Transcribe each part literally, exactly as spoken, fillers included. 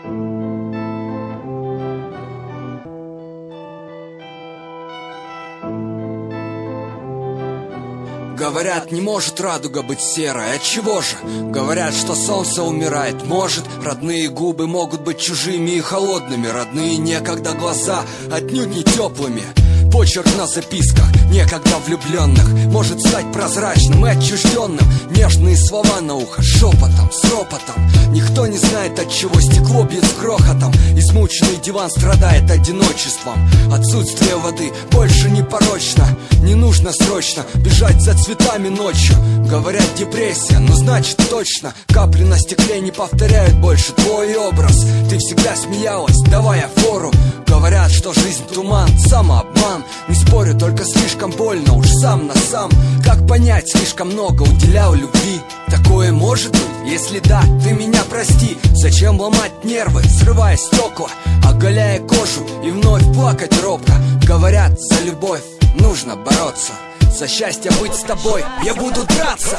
Говорят, не может радуга быть серой. Отчего же? Говорят, что солнце умирает. Может, родные губы могут быть чужими и холодными. Родные некогда глаза отнюдь не теплыми. Почерк на записках некогда влюбленных может стать прозрачным и отчужденным. Нежные слова на ухо шепотом, с ропотом. Никто не знает, от чего стекло бьет с грохотом. Измученный диван страдает одиночеством. Отсутствие воды больше не порочно. Не нужно срочно бежать за цветами ночью. Говорят, депрессия, но значит точно. Капли на стекле не повторяют больше твой образ. Ты всегда смеялась, давая фору. Говорят, что жизнь туман, самообман. Не спорю, только слишком больно, уж сам на сам. Как понять, слишком много уделял любви? Такое может быть? Если да, ты меня прости. Зачем ломать нервы, срывая стекла, оголяя кожу и вновь плакать робко? Говорят, за любовь нужно бороться. За счастье быть с тобой я буду драться.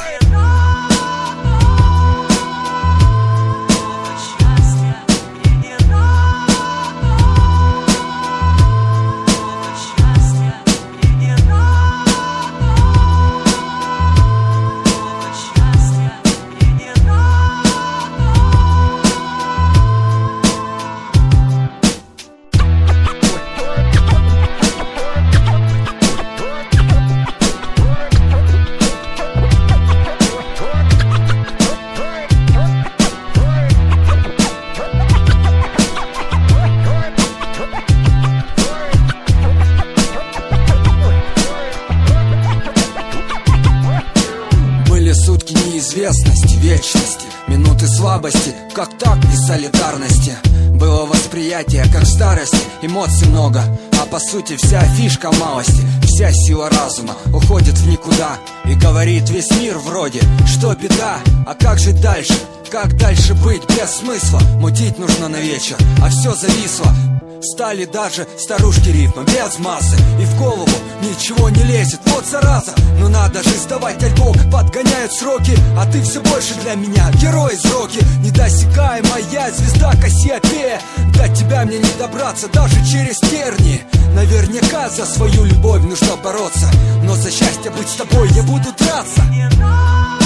Сутки неизвестности, вечности, минуты слабости, как так без солидарности. Было восприятие, как в старости, эмоций много, а по сути вся фишка малости. Вся сила разума уходит в никуда, и говорит весь мир вроде, что беда. А как жить дальше? Как дальше быть без смысла? Мутить нужно на вечер, а все зависло. Стали даже старушки рифма без массы, и в голову ничего не лезет, вот зараза. Но надо же сдавать альбом, подгоняют сроки, а ты все больше для меня герой из роки. Недосягаемая звезда Кассиопея, до тебя мне не добраться даже через тернии. Наверняка за свою любовь нужно бороться, но за счастье быть с тобой я буду драться.